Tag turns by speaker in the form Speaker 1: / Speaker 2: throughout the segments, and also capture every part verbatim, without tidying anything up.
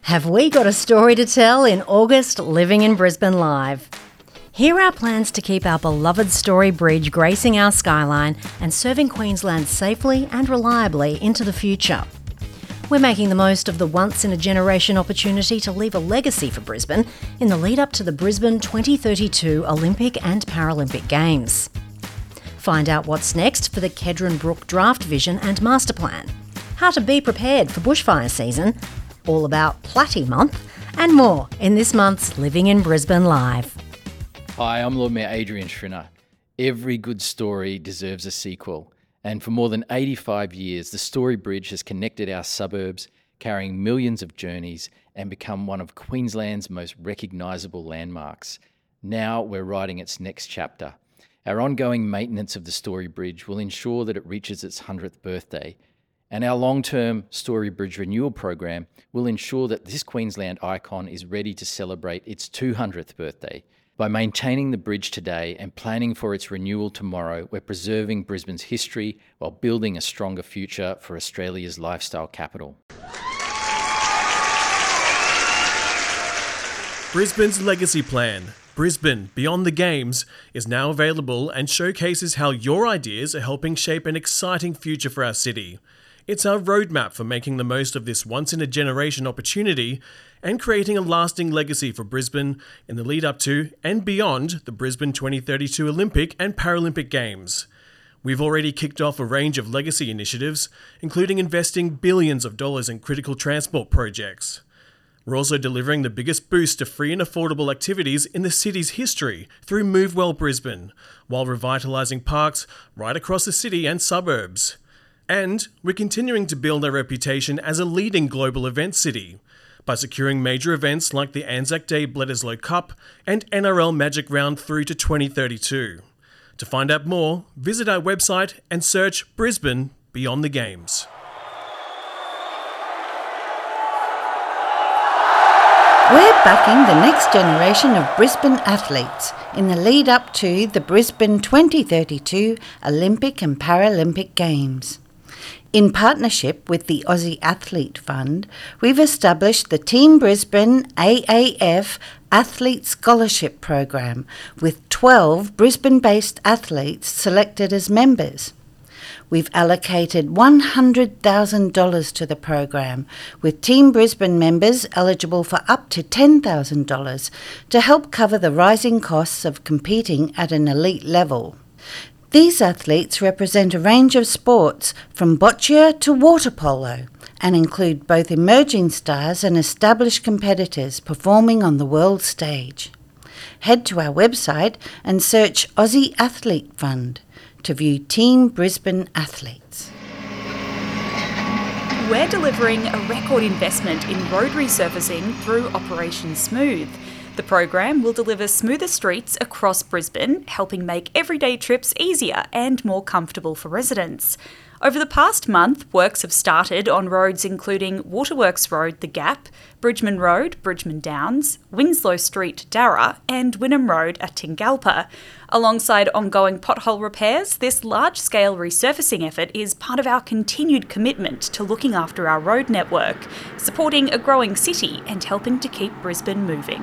Speaker 1: Have we got a story to tell in August Living in Brisbane Live? Here are our plans to keep our beloved Story Bridge gracing our skyline and serving Queensland safely and reliably into the future. We're making the most of the once-in-a-generation opportunity to leave a legacy for Brisbane in the lead-up to the Brisbane twenty thirty-two Olympic and Paralympic Games. Find out what's next for the Kedron Brook Draft Vision and Master Plan, how to be prepared for bushfire season, all about Platy Month, and more in this month's Living in Brisbane Live.
Speaker 2: Hi, I'm Lord Mayor Adrian Schrinner. Every good story deserves a sequel. And for more than eighty-five years, the Story Bridge has connected our suburbs, carrying millions of journeys and become one of Queensland's most recognisable landmarks. Now we're writing its next chapter. Our ongoing maintenance of the Story Bridge will ensure that it reaches its one hundredth birthday. And our long-term Story Bridge renewal program will ensure that this Queensland icon is ready to celebrate its two hundredth birthday. By maintaining the bridge today and planning for its renewal tomorrow, we're preserving Brisbane's history while building a stronger future for Australia's lifestyle capital.
Speaker 3: Brisbane's Legacy Plan, Brisbane Beyond the Games, is now available and showcases how your ideas are helping shape an exciting future for our city. It's our roadmap for making the most of this once-in-a-generation opportunity and creating a lasting legacy for Brisbane in the lead up to and beyond the Brisbane twenty thirty-two Olympic and Paralympic Games. We've already kicked off a range of legacy initiatives, including investing billions of dollars in critical transport projects. We're also delivering the biggest boost to free and affordable activities in the city's history through Move Well Brisbane, while revitalising parks right across the city and suburbs. And we're continuing to build our reputation as a leading global event city by securing major events like the Anzac Day Bledisloe Cup and N R L Magic Round through to twenty thirty-two. To find out more, visit our website and search Brisbane Beyond the Games.
Speaker 4: We're backing the next generation of Brisbane athletes in the lead up to the Brisbane twenty thirty-two Olympic and Paralympic Games. In partnership with the Aussie Athlete Fund, we've established the Team Brisbane A A F Athlete Scholarship Program with twelve Brisbane-based athletes selected as members. We've allocated one hundred thousand dollars to the program, with Team Brisbane members eligible for up to ten thousand dollars to help cover the rising costs of competing at an elite level. These athletes represent a range of sports from boccia to water polo and include both emerging stars and established competitors performing on the world stage. Head to our website and search Aussie Athlete Fund to view Team Brisbane athletes.
Speaker 5: We're delivering a record investment in road resurfacing through Operation Smooth. The program will deliver smoother streets across Brisbane, helping make everyday trips easier and more comfortable for residents. Over the past month, works have started on roads including Waterworks Road, The Gap, Bridgeman Road, Bridgeman Downs, Winslow Street, Darra, and Wynnum Road at Tingalpa. Alongside ongoing pothole repairs, this large-scale resurfacing effort is part of our continued commitment to looking after our road network, supporting a growing city and helping to keep Brisbane moving.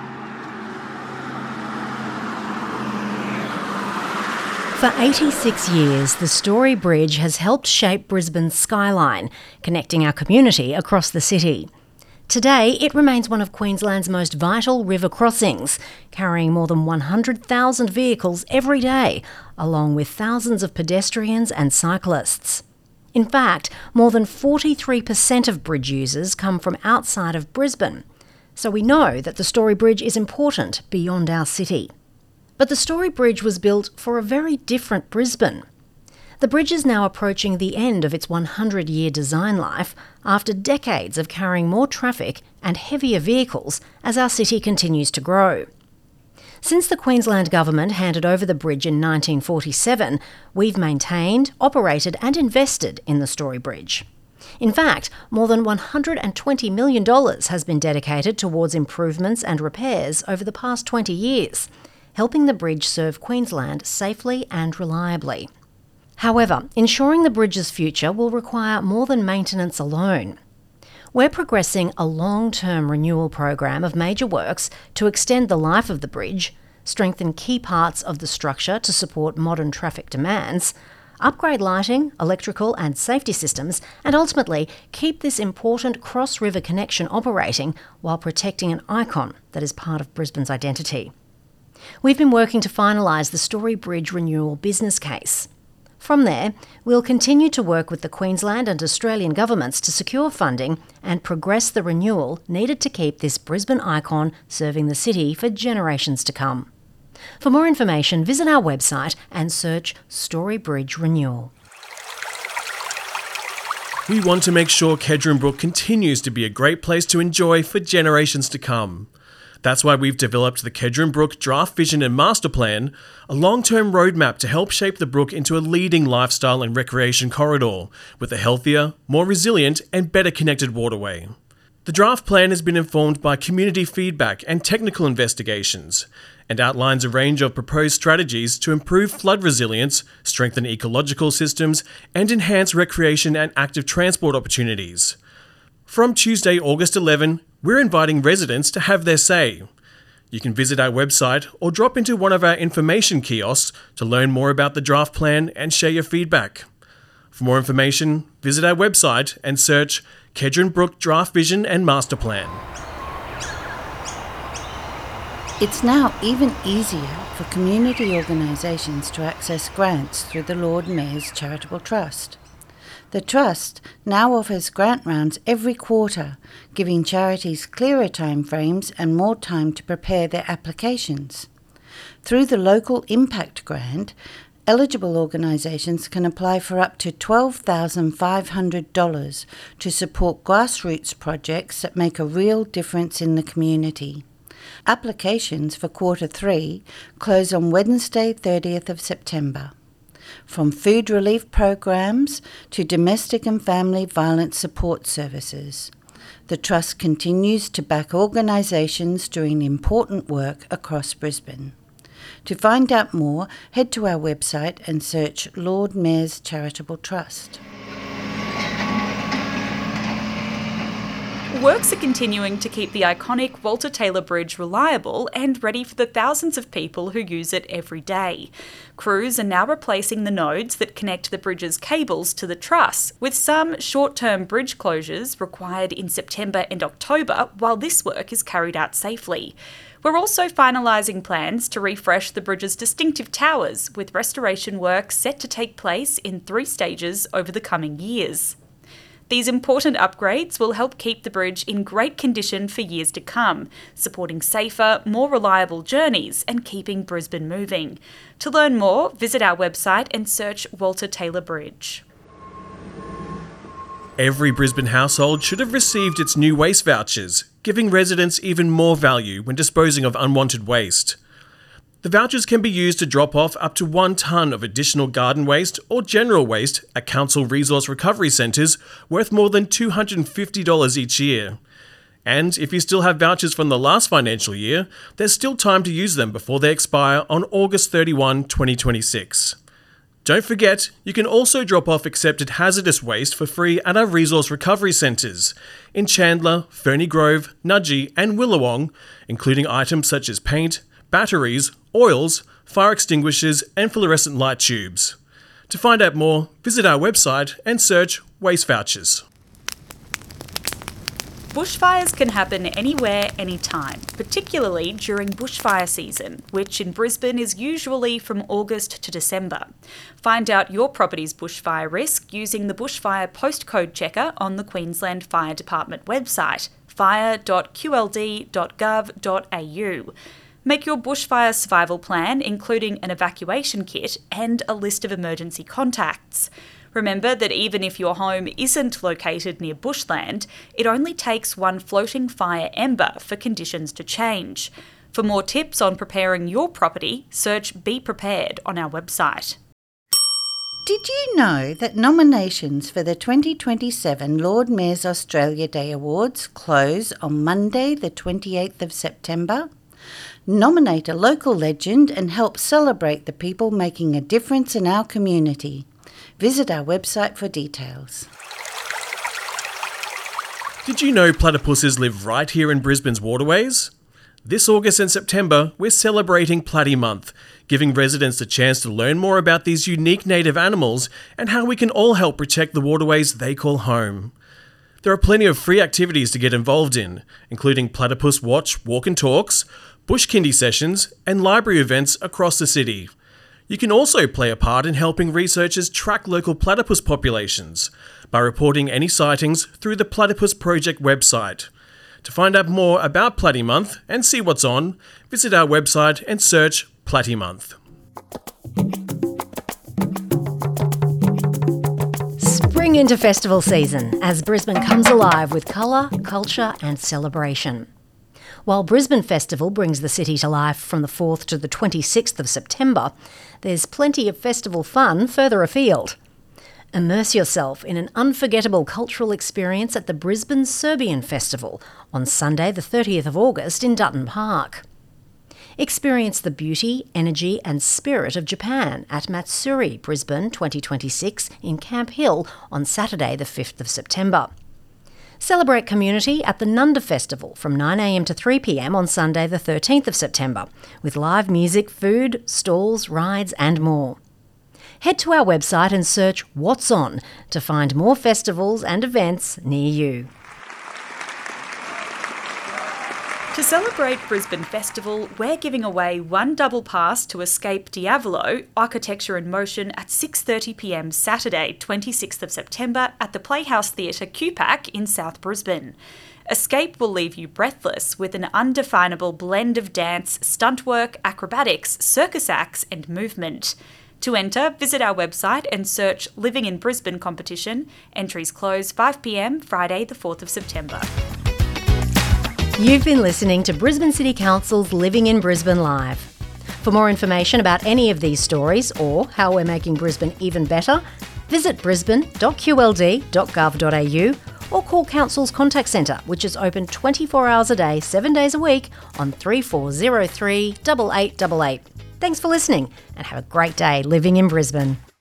Speaker 1: For eighty-six years, the Story Bridge has helped shape Brisbane's skyline, connecting our community across the city. Today, it remains one of Queensland's most vital river crossings, carrying more than one hundred thousand vehicles every day, along with thousands of pedestrians and cyclists. In fact, more than forty-three percent of bridge users come from outside of Brisbane, so we know that the Story Bridge is important beyond our city. But the Story Bridge was built for a very different Brisbane. The bridge is now approaching the end of its one hundred year design life after decades of carrying more traffic and heavier vehicles as our city continues to grow. Since the Queensland Government handed over the bridge in nineteen forty-seven, we've maintained, operated and invested in the Story Bridge. In fact, more than one hundred twenty million dollars has been dedicated towards improvements and repairs over the past twenty years, helping the bridge serve Queensland safely and reliably. However, ensuring the bridge's future will require more than maintenance alone. We're progressing a long-term renewal program of major works to extend the life of the bridge, strengthen key parts of the structure to support modern traffic demands, upgrade lighting, electrical and safety systems, and ultimately keep this important cross-river connection operating while protecting an icon that is part of Brisbane's identity. We've been working to finalise the Story Bridge renewal business case. From there, we'll continue to work with the Queensland and Australian governments to secure funding and progress the renewal needed to keep this Brisbane icon serving the city for generations to come. For more information, visit our website and search Story Bridge Renewal.
Speaker 3: We want to make sure Kedron Brook continues to be a great place to enjoy for generations to come. That's why we've developed the Kedron Brook Draft Vision and Master Plan, a long-term roadmap to help shape the brook into a leading lifestyle and recreation corridor with a healthier, more resilient and better connected waterway. The draft plan has been informed by community feedback and technical investigations, and outlines a range of proposed strategies to improve flood resilience, strengthen ecological systems, and enhance recreation and active transport opportunities. From Tuesday, August eleventh, we're inviting residents to have their say. You can visit our website or drop into one of our information kiosks to learn more about the draft plan and share your feedback. For more information, visit our website and search Kedron Brook Draft Vision and Master Plan.
Speaker 4: It's now even easier for community organisations to access grants through the Lord Mayor's Charitable Trust. The Trust now offers grant rounds every quarter, giving charities clearer timeframes and more time to prepare their applications. Through the Local Impact Grant, eligible organisations can apply for up to twelve thousand five hundred dollars to support grassroots projects that make a real difference in the community. Applications for quarter three close on Wednesday, thirtieth of September. From food relief programs to domestic and family violence support services, the Trust continues to back organisations doing important work across Brisbane. To find out more, head to our website and search Lord Mayor's Charitable Trust.
Speaker 5: Works are continuing to keep the iconic Walter Taylor Bridge reliable and ready for the thousands of people who use it every day. Crews are now replacing the nodes that connect the bridge's cables to the truss, with some short-term bridge closures required in September and October while this work is carried out safely. We're also finalising plans to refresh the bridge's distinctive towers, with restoration work set to take place in three stages over the coming years. These important upgrades will help keep the bridge in great condition for years to come, supporting safer, more reliable journeys and keeping Brisbane moving. To learn more, visit our website and search Walter Taylor Bridge.
Speaker 3: Every Brisbane household should have received its new waste vouchers, giving residents even more value when disposing of unwanted waste. The vouchers can be used to drop off up to one tonne of additional garden waste or general waste at council resource recovery centres worth more than two hundred fifty dollars each year. And if you still have vouchers from the last financial year, there's still time to use them before they expire on August thirty-first, twenty twenty-six. Don't forget, you can also drop off accepted hazardous waste for free at our resource recovery centres in Chandler, Ferny Grove, Nudgee and Willawong, including items such as paint, batteries, oils, fire extinguishers and fluorescent light tubes. To find out more, visit our website and search Waste Vouchers.
Speaker 5: Bushfires can happen anywhere, anytime, particularly during bushfire season, which in Brisbane is usually from August to December. Find out your property's bushfire risk using the Bushfire Postcode Checker on the Queensland Fire Department website, fire dot q l d dot gov dot a u. Make your bushfire survival plan, including an evacuation kit and a list of emergency contacts. Remember that even if your home isn't located near bushland, it only takes one floating fire ember for conditions to change. For more tips on preparing your property, search Be Prepared on our website.
Speaker 4: Did you know that nominations for the twenty twenty-seven Lord Mayor's Australia Day Awards close on Monday the twenty-eighth of September? Nominate a local legend and help celebrate the people making a difference in our community. Visit our website for details.
Speaker 3: Did you know platypuses live right here in Brisbane's waterways? This August and September, we're celebrating Platy Month, giving residents a chance to learn more about these unique native animals and how we can all help protect the waterways they call home. There are plenty of free activities to get involved in, including Platypus Watch walk and talks, bush kindy sessions, and library events across the city. You can also play a part in helping researchers track local platypus populations by reporting any sightings through the Platypus Project website. To find out more about Platy Month and see what's on, visit our website and search Platy Month.
Speaker 1: Spring into festival season as Brisbane comes alive with colour, culture and celebration. While Brisbane Festival brings the city to life from the fourth to the twenty-sixth of September, there's plenty of festival fun further afield. Immerse yourself in an unforgettable cultural experience at the Brisbane Serbian Festival on Sunday the thirtieth of August in Dutton Park. Experience the beauty, energy and spirit of Japan at Matsuri Brisbane twenty twenty-six in Camp Hill on Saturday the fifth of September. Celebrate community at the Nunda Festival from nine a m to three p m on Sunday the thirteenth of September, with live music, food, stalls, rides and more. Head to our website and search What's On to find more festivals and events near you.
Speaker 5: To celebrate Brisbane Festival, we're giving away one double pass to Escape Diavolo, Architecture in Motion at six thirty p m Saturday, twenty-sixth of September at the Playhouse Theatre Q PAC in South Brisbane. Escape will leave you breathless with an undefinable blend of dance, stunt work, acrobatics, circus acts and movement. To enter, visit our website and search Living in Brisbane competition. Entries close five p m Friday the fourth of September.
Speaker 1: You've been listening to Brisbane City Council's Living in Brisbane Live. For more information about any of these stories or how we're making Brisbane even better, visit brisbane dot q l d dot gov dot a u or call Council's contact centre, which is open twenty-four hours a day, seven days a week on three four zero three, eight eight eight eight. Thanks for listening and have a great day living in Brisbane.